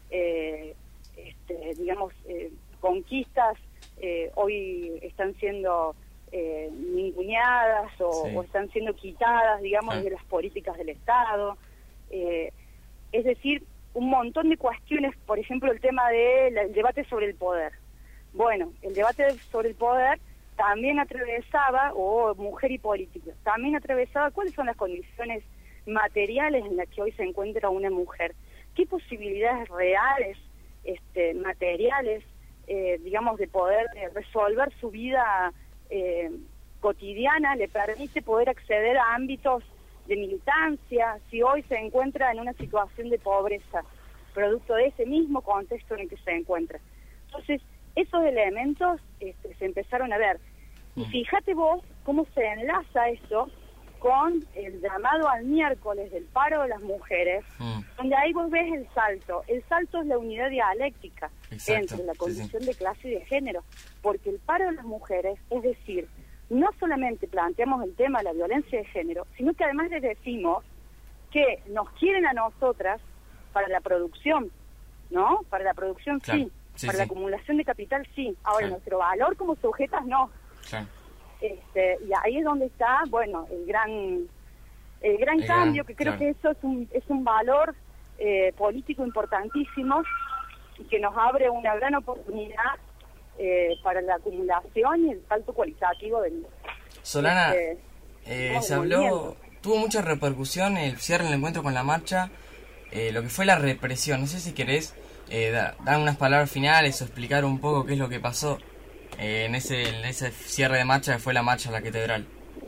conquistas hoy están siendo ninguneadas o están siendo quitadas, digamos, de las políticas del Estado. Es decir, un montón de cuestiones, por ejemplo, el tema del debate sobre el poder. Bueno, el debate sobre el poder también atravesaba, o mujer y política, también atravesaba cuáles son las condiciones materiales en las que hoy se encuentra una mujer, qué posibilidades reales, materiales, digamos, de poder resolver su vida cotidiana, le permite poder acceder a ámbitos de militancia, si hoy se encuentra en una situación de pobreza, producto de ese mismo contexto en el que se encuentra. Entonces, esos elementos se empezaron a ver. Y fíjate vos cómo se enlaza eso con el llamado al miércoles del paro de las mujeres, donde ahí vos ves el salto. El salto es la unidad dialéctica entre la condición de clase y de género, porque el paro de las mujeres, es decir, no solamente planteamos el tema de la violencia de género, sino que además les decimos que nos quieren a nosotras para la producción, ¿no? Para la producción sí, para la acumulación de capital sí. Ahora, nuestro valor como sujetas no. Y ahí es donde está, bueno, el gran cambio, que creo que eso es un valor político importantísimo y que nos abre una gran oportunidad para la acumulación y el salto cualitativo del... Solana, se habló, tuvo mucha repercusión el cierre del encuentro con la marcha, lo que fue la represión. No sé si querés dar unas palabras finales o explicar un poco qué es lo que pasó en ese cierre de marcha que fue la marcha a la catedral.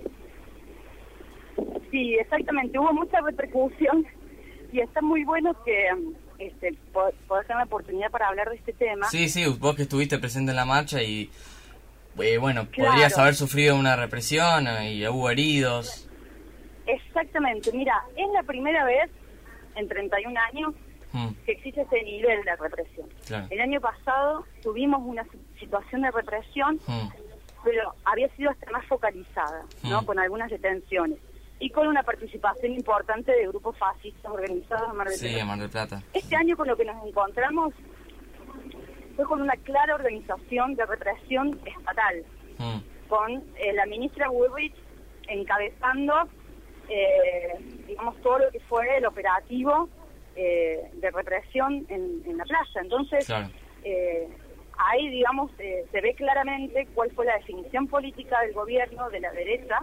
Sí, exactamente, hubo mucha repercusión y está muy bueno que poder tener una oportunidad para hablar de este tema. Sí, vos que estuviste presente en la marcha y podrías haber sufrido una represión y hubo heridos. Exactamente, mira, es la primera vez en 31 años que existe ese nivel de represión. Claro. El año pasado tuvimos una situación de represión, pero había sido hasta más focalizada, ¿no? Con algunas detenciones y con una participación importante de grupos fascistas organizados en Mar del Plata. Sí, en Mar del Plata. Este año con lo que nos encontramos fue con una clara organización de represión estatal, con la ministra Bullrich encabezando, digamos, todo lo que fue el operativo de represión en la playa. Entonces, ahí, digamos, se ve claramente cuál fue la definición política del gobierno, de la derecha,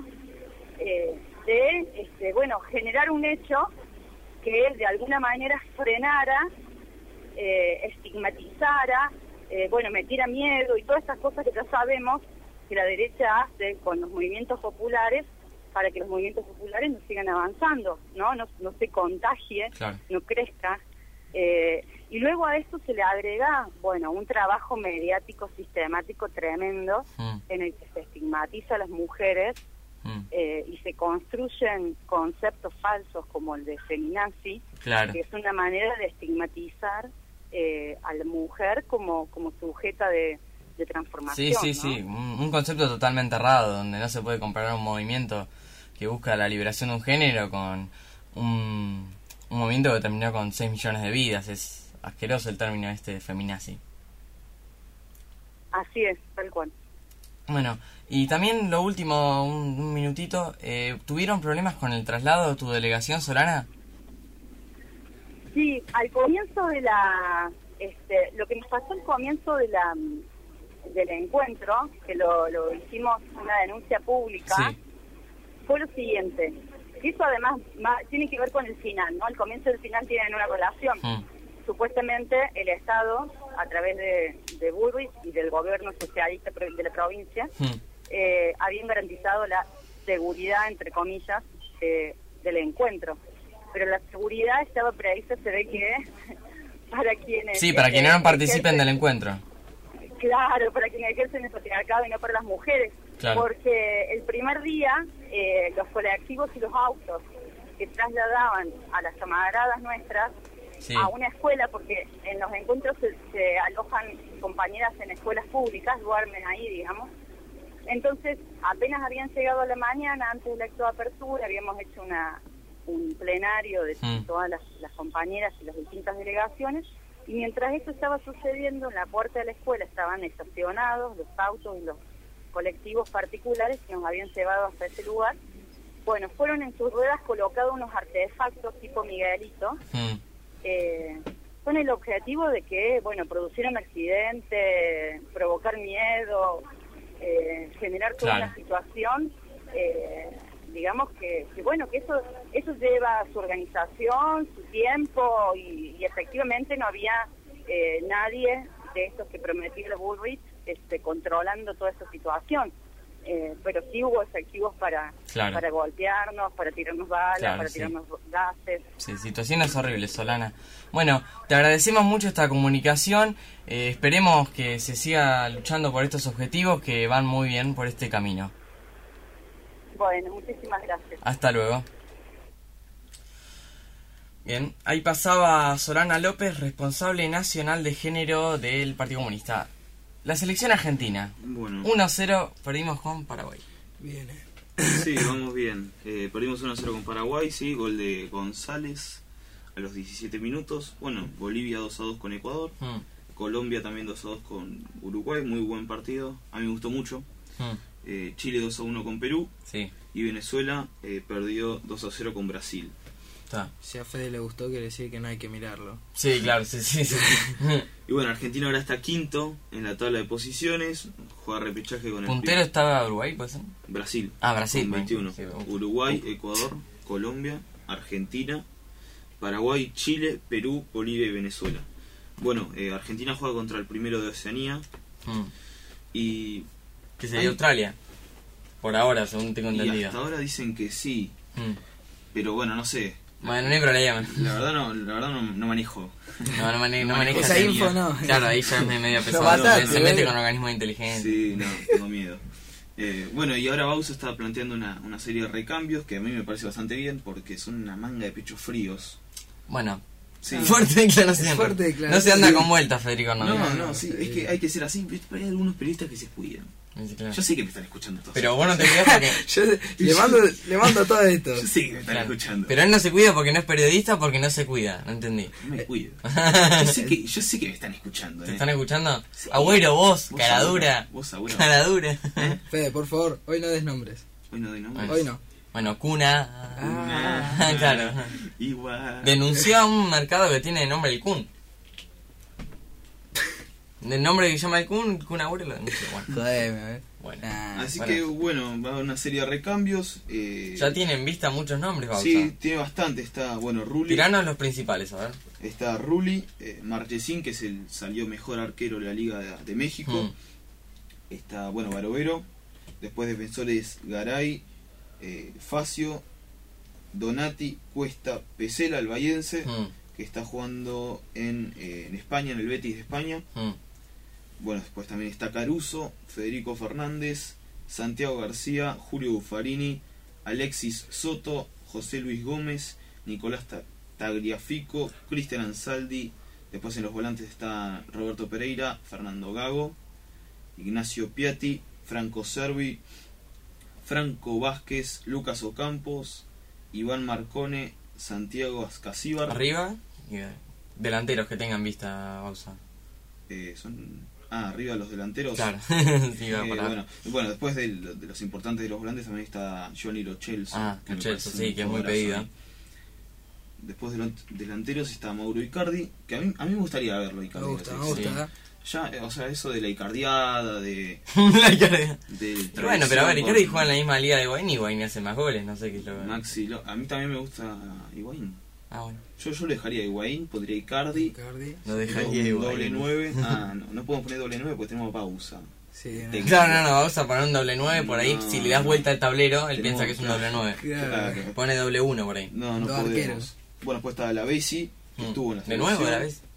generar un hecho que de alguna manera frenara, estigmatizara, metiera miedo y todas estas cosas que ya sabemos que la derecha hace con los movimientos populares para que los movimientos populares no sigan avanzando, no se contagie, no crezca. Y luego a esto se le agrega, un trabajo mediático sistemático tremendo en el que se estigmatiza a las mujeres y se construyen conceptos falsos como el de feminazi, que es una manera de estigmatizar a la mujer como sujeta de transformación. Sí, un concepto totalmente errado, donde no se puede comparar un movimiento que busca la liberación de un género con un movimiento que terminó con 6 millones de vidas. Es asqueroso el término de feminazi. Así es, tal cual. Bueno, y también lo último, un minutito, ¿tuvieron problemas con el traslado de tu delegación, Solana? Sí, al comienzo de lo que nos pasó al comienzo del encuentro, que lo hicimos una denuncia pública, fue lo siguiente. Eso además tiene que ver con el final, ¿no? El comienzo y el final tienen una relación. Supuestamente el Estado, a través de Bullrich y del gobierno socialista de la provincia, habían garantizado la seguridad, entre comillas, del encuentro. Pero la seguridad estaba prevista, se ve que para quienes... Sí, para quienes no participen del encuentro. Claro, para quienes ejercen el patriarcado y no para las mujeres. Claro. Porque el primer día, los colectivos y los autos que trasladaban a las camaradas nuestras a una escuela, porque en los encuentros se alojan compañeras en escuelas públicas, duermen ahí, digamos. Entonces, apenas habían llegado a la mañana, antes del acto de apertura, habíamos hecho un plenario de todas las compañeras y las distintas delegaciones, y mientras esto estaba sucediendo, en la puerta de la escuela estaban estacionados los autos y los colectivos particulares que nos habían llevado hasta ese lugar. Bueno, fueron en sus ruedas colocados unos artefactos tipo Miguelito, con el objetivo de que, producir un accidente, provocar miedo, generar toda Claro. una situación, digamos que bueno, que eso lleva su organización, su tiempo, y efectivamente no había nadie de estos que prometía Bullrich controlando toda esta situación. Pero sí hubo efectivos para golpearnos, para tirarnos balas, Claro, para sí. tirarnos gases. Sí, situaciones horribles, Solana. Bueno, te agradecemos mucho esta comunicación. Esperemos que se siga luchando por estos objetivos que van muy bien por este camino. Bueno, muchísimas gracias. Hasta luego. Bien, ahí pasaba Solana López, responsable nacional de género del Partido Comunista. La selección argentina. Bueno. 1-0, perdimos con Paraguay. Bien, Sí, vamos bien. Perdimos 1-0 con Paraguay, sí, gol de González a los 17 minutos. Bueno, Bolivia 2-2 con Ecuador. Colombia también 2-2 con Uruguay, muy buen partido. A mí me gustó mucho. Chile 2-1 con Perú. Sí. Y Venezuela perdió 2-0 con Brasil. Si a Fede le gustó, quiere decir que no hay que mirarlo. Sí, claro, sí. Y bueno, Argentina ahora está quinto en la tabla de posiciones. Juega repechaje con el Puntero estaba Uruguay, ¿puede ser? Brasil. Brasil. Con 21. Sí, Uruguay, Ecuador, Colombia, Argentina, Paraguay, Chile, Perú, Bolivia y Venezuela. Bueno, Argentina juega contra el primero de Oceanía. Y... Que sería Australia. Por ahora, según tengo Y entendido. hasta ahora dicen que sí. Pero bueno, no sé. Bueno, no hay problema. La verdad no manejo. No manejo esa info, no. Claro, ahí ya es medio pesado. mataste, Se mete con organismos inteligentes. Sí, no, tengo miedo. Bueno, y ahora Bausa está planteando una serie de recambios que a mí me parece bastante bien porque son una manga de pechos fríos. Bueno, sí. Fuerte declaración. No se anda con vueltas, Federico. No, sí, es que hay que ser así. Hay algunos periodistas que se cuidan. Claro. Yo sé que me están escuchando todos. Pero vos no te cuidas porque... le mando todo esto. Yo sé que me están escuchando. Pero él no se cuida porque no es periodista, porque no se cuida. No entendí. No me cuido. Yo sé que me están escuchando. ¿Te están escuchando? Sí. Agüero, vos caradura. Vos, Agüero. Caradura. Fede, por favor, hoy no des nombres. Hoy no des nombres. Hoy no. Bueno, Cuna. Claro. Igual. Denunció a un mercado que tiene el nombre el Kun. Del nombre que llama el Kun Agüero lo denunció. Bueno. Así que bueno, va a haber una serie de recambios. Ya tiene en vista muchos nombres, Bausa. Sí, tiene bastante. Está, bueno, Rulli. Tiranos los principales, a ver. Está Rulli, Marchesín, que salió mejor arquero de la Liga de México. Está, bueno, Barovero. Después defensores Garay, Facio, Donati, Cuesta, Pesela, el bahiense, que está jugando en España, en el Betis de España. Bueno, después también está Caruso, Federico Fernández, Santiago García, Julio Buffarini, Alexis Soto, José Luis Gómez, Nicolás Tagliafico, Cristian Ansaldi. Después en los volantes está Roberto Pereira, Fernando Gago, Ignacio Piatti, Franco Servi, Franco Vázquez, Lucas Ocampos, Iván Marcone, Santiago Ascasíbar. Arriba, delanteros que tengan vista, Bausa. Arriba los delanteros. Claro. Sí, bueno, después de los importantes de los volantes también está Johnny Lo Celso. Lo Celso, sí, que es muy pedida. Después de los delanteros está Mauro Icardi, que a mí me gustaría verlo, Icardi. Me gusta. Ya, o sea, eso de la icardiada, de... la icardiada. Bueno, pero a ver, Icardi juega en la misma liga de Higuaín y Higuaín hace más goles, no sé qué es lo que... Maxi, a mí también me gusta Higuaín. Bueno. Yo lo dejaría Higuaín, pondría Icardi. Lo dejaría Higuaín. Doble 9. No podemos poner doble 9 porque tenemos pausa. Sí, claro, no, vamos a poner un doble 9 por ahí. Si le das vuelta al tablero, él piensa que es un doble 9. Claro. Pone doble 1 por ahí. No podemos. Bueno, pues está la Bessi, que estuvo en la selección. ¿De nuevo la Bessi?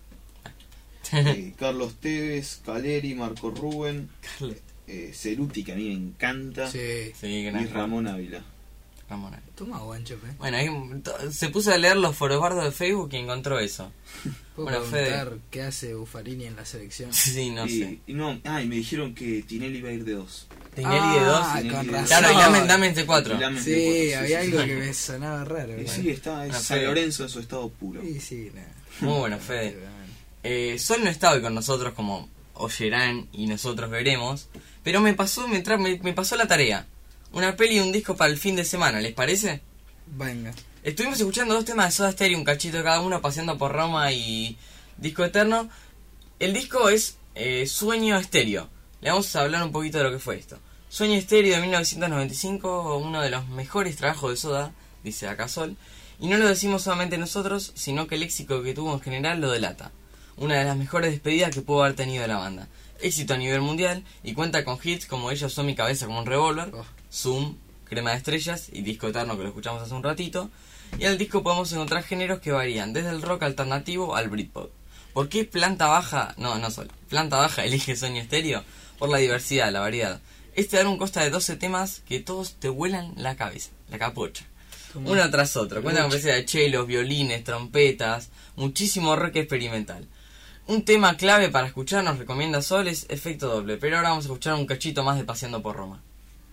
Carlos Tevez, Caleri, Marco Rubén, Ceruti, que a mí me encanta, y Ramón Ávila. Toma guancho, Bueno, ahí se puso a leer los forobardos de Facebook y encontró eso. ¿Puedo preguntar qué hace Buffarini en la selección? Sí, no sé. Y me dijeron que Tinelli va a ir de 2. ¿Tinelli de 2? Con razón. Claro, y Lamen de 4. Sí, había algo que me sonaba raro. Sí, está San Lorenzo en su estado puro. Muy bueno, Fede. Sol no está hoy con nosotros, como oyerán y nosotros veremos, pero me pasó la tarea. Una peli y un disco para el fin de semana, ¿les parece? Venga. Estuvimos escuchando 2 temas de Soda Stereo, un cachito de cada uno, paseando por Roma y Disco Eterno. El disco es Sueño Estéreo. le vamos a hablar un poquito de lo que fue esto. Sueño Estéreo de 1995, uno de los mejores trabajos de Soda, dice acá Sol, y no lo decimos solamente nosotros, sino que el éxito que tuvo en general lo delata. Una de las mejores despedidas que pudo haber tenido la banda. Éxito a nivel mundial y cuenta con hits como Ellos son mi cabeza como un revólver, Zoom, Crema de estrellas y Disco Eterno, que lo escuchamos hace un ratito. Y en el disco podemos encontrar géneros que varían desde el rock alternativo al Britpop. ¿Por qué Planta Baja elige Sueño Estéreo? Por la diversidad, la variedad. Este álbum consta de 12 temas que todos te vuelan la cabeza, la capocha. Uno tras otro. Cuenta con presencia de chelos, violines, trompetas, muchísimo rock experimental. Un tema clave para escuchar, nos recomienda Sol, es Efecto Doble. Pero ahora vamos a escuchar un cachito más de Paseando por Roma.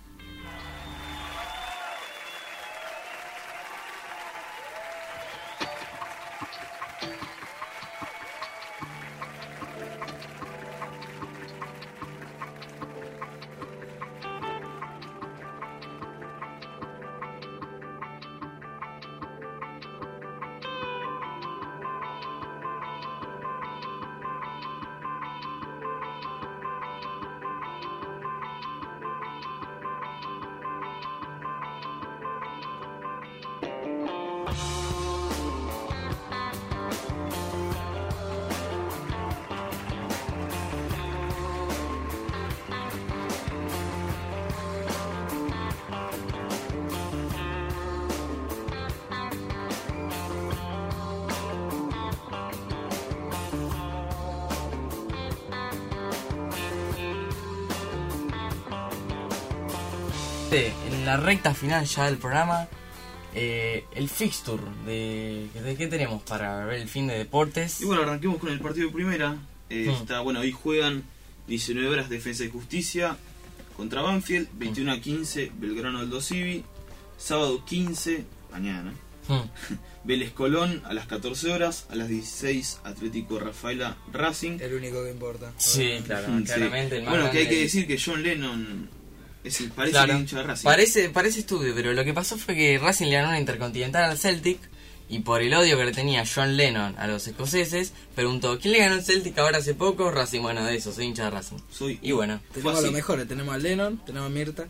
En la recta final ya del programa, el fixture de qué tenemos para ver el fin de deportes. Y bueno, arranquemos con el partido de primera. Hoy juegan 19 horas Defensa y Justicia contra Banfield, 21:15 Belgrano Aldo Civi, sábado 15, mañana, Vélez Colón a las 14 horas, a las 16 Atlético Rafaela Racing. El único que importa. Sí, claro, claramente. El más bueno, que hay grande. que decir que John Lennon parece Claro, el hincha de Racing. Parece estudio, pero lo que pasó fue que Racing le ganó una Intercontinental al Celtic y por el odio que le tenía John Lennon a los escoceses, preguntó, ¿quién le ganó el Celtic ahora hace poco? Racing. Bueno, de eso, soy hincha de Racing. Y bueno. Tenemos a lo mejor, tenemos a Lennon, tenemos a Mirta.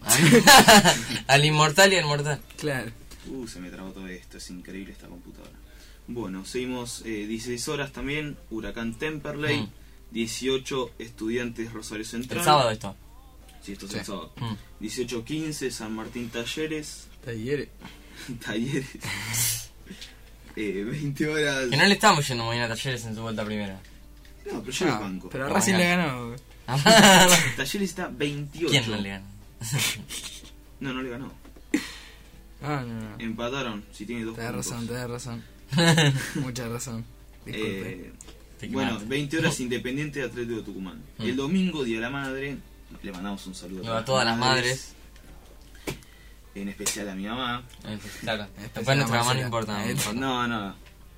Al inmortal y al mortal. Claro. Se me trabó todo esto, es increíble esta computadora. Bueno, seguimos 16 horas también, Huracán Temperley, 18 Estudiantes Rosario Central. El sábado esto. Sí, esto es el sábado. 18:15 San Martín Talleres. Talleres. 20 horas. Que no le estamos yendo muy bien a Talleres en su vuelta primera. No, pero yo lo banco. Pero a Racing le ganó. Talleres está 28. ¿Quién no le ganó? No le ganó. No. Empataron, si tiene 2 puntos. Tenés razón. Mucha razón. Disculpe. Bueno, 20 horas Independiente Atlético de Tucumán. El domingo, Día de la Madre, le mandamos un saludo a todas las madres. En especial a mi mamá. Claro, después nuestra mamá no importa. No.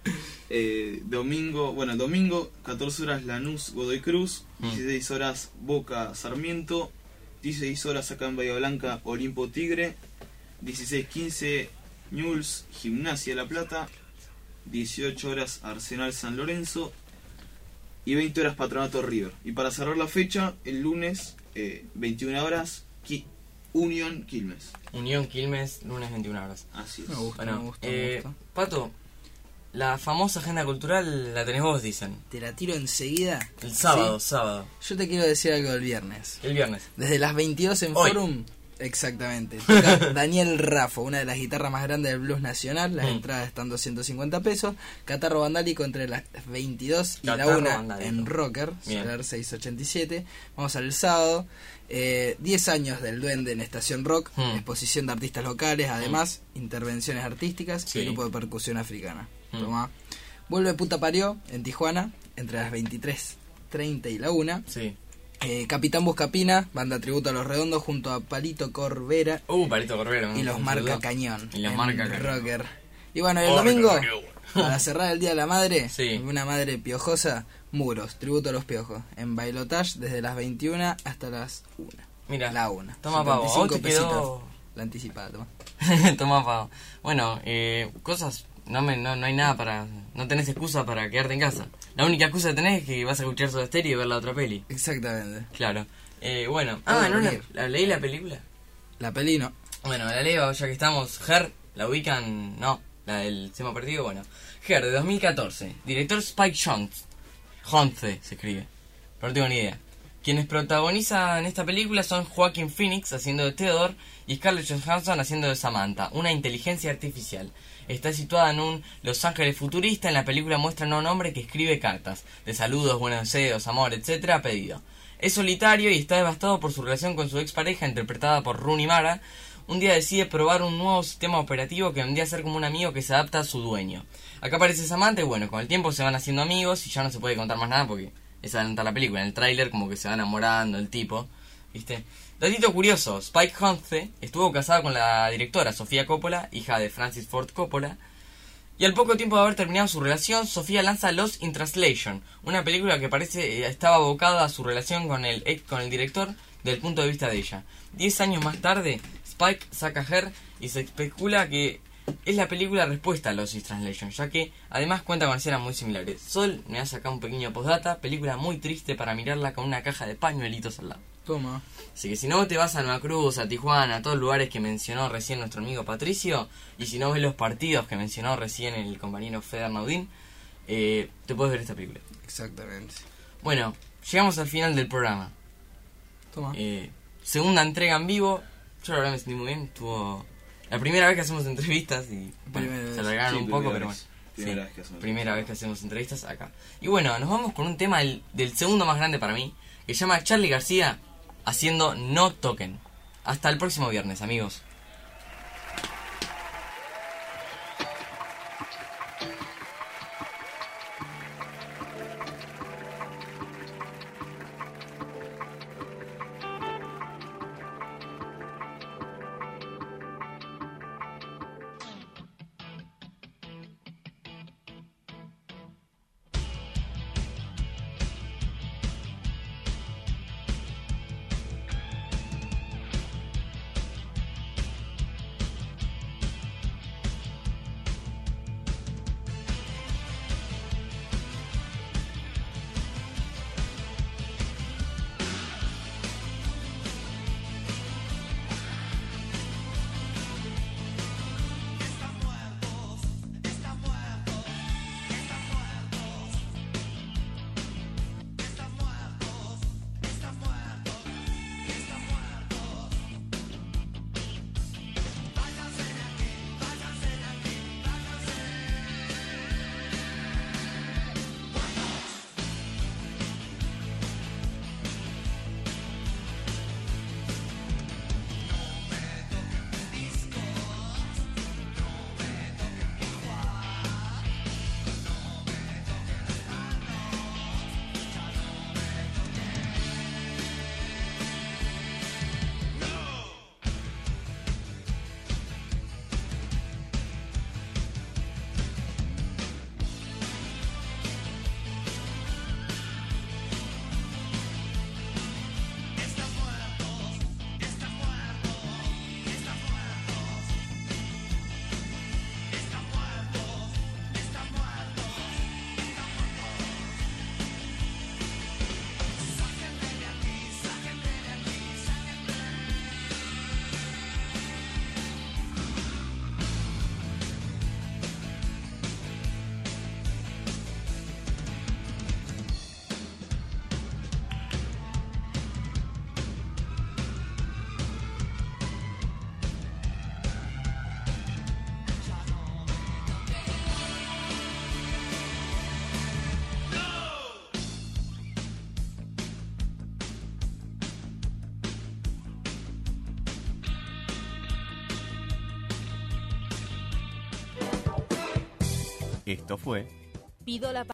Domingo, 14 horas Lanús Godoy Cruz, 16 horas Boca Sarmiento, 16 horas acá en Bahía Blanca Olimpo Tigre, 16:15 Newell's Gimnasia La Plata, 18 horas Arsenal San Lorenzo y 20 horas Patronato River. Y para cerrar la fecha, el lunes 21 horas Unión Quilmes. Unión Quilmes, lunes 21 horas. Así es. Me gusta. Pato, la famosa agenda cultural la tenés vos, dicen. Te la tiro enseguida. El sábado, ¿Sí? sábado. Yo te quiero decir algo del viernes. El viernes. Desde las 22 en Hoy. Forum. Exactamente. Toca Daniel Raffo, una de las guitarras más grandes del blues nacional. Las entradas están 250 pesos. Catarro Vandálico entre las 22 y la 1 en Rocker, Solar 687. Vamos al sábado. 10 años del Duende en Estación Rock. Exposición de artistas locales. Además, intervenciones artísticas y grupo de percusión africana. Toma. Vuelve Puta Parió en Tijuana entre las 23:30 y la 1. Sí. Capitán Buscapina, banda tributo a Los Redondos junto a Palito Corbera. Palito Corbera. Y los Marca Cañón. Y los Marca Cañón. Rocker. Y bueno, el domingo, para cerrar el Día de la Madre, una madre piojosa, Muros, tributo a los piojos. En Bailotage desde las 21 hasta las 1. Mira, la 1. Toma pavo, ¿a vos te quedó la anticipada, toma. Toma pavo. Bueno, cosas, no hay nada para, no tenés excusa para quedarte en casa. La única excusa que tenés es que vas a escuchar Soda Stereo y ver la otra peli. Exactamente. Claro. Bueno, ¿la leí la película? La peli no. Bueno, la leo ya que estamos. Her, ¿la ubican? No, la del Sema Perdido, bueno. Her, de 2014. Director Spike Jonze se escribe. Pero no tengo ni idea. Quienes protagonizan esta película son Joaquin Phoenix haciendo de Theodore y Scarlett Johansson haciendo de Samantha, una inteligencia artificial. Está situada en un Los Ángeles futurista. En la película muestran a un hombre que escribe cartas de saludos, buenos deseos, amor, etcétera, a pedido. Es solitario y está devastado por su relación con su expareja, interpretada por Rooney Mara. Un día decide probar un nuevo sistema operativo que vendría a ser como un amigo que se adapta a su dueño. Acá aparece Samantha y bueno, con el tiempo se van haciendo amigos y ya no se puede contar más nada porque es adelantar la película. En el tráiler como que se va enamorando el tipo, ¿viste? Datito curioso, Spike Jonze estuvo casado con la directora Sofía Coppola, hija de Francis Ford Coppola. Y al poco tiempo de haber terminado su relación, Sofía lanza Lost in Translation, una película que parece estaba abocada a su relación con el director desde el punto de vista de ella. 10 años más tarde, Spike saca Her y se especula que es la película respuesta a Lost in Translation, ya que además cuenta con escenas muy similares. Sol me ha sacado un pequeño postdata, película muy triste para mirarla con una caja de pañuelitos al lado. Toma. Así que si no te vas a Nueva Cruz, a Tijuana, a todos los lugares que mencionó recién nuestro amigo Patricio, y si no ves los partidos que mencionó recién el compañero Feder Naudín, te puedes ver esta película. Exactamente. Bueno, llegamos al final del programa. Toma. Segunda entrega en vivo. Yo la verdad me sentí muy bien. Estuvo la primera vez que hacemos entrevistas y bueno, se alargaron un poco, pero bueno. Primera vez que hacemos entrevistas acá. Y bueno, nos vamos con un tema del segundo más grande para mí, que se llama Charly García haciendo No Toquen. Hasta el próximo viernes, amigos. Esto fue Pido la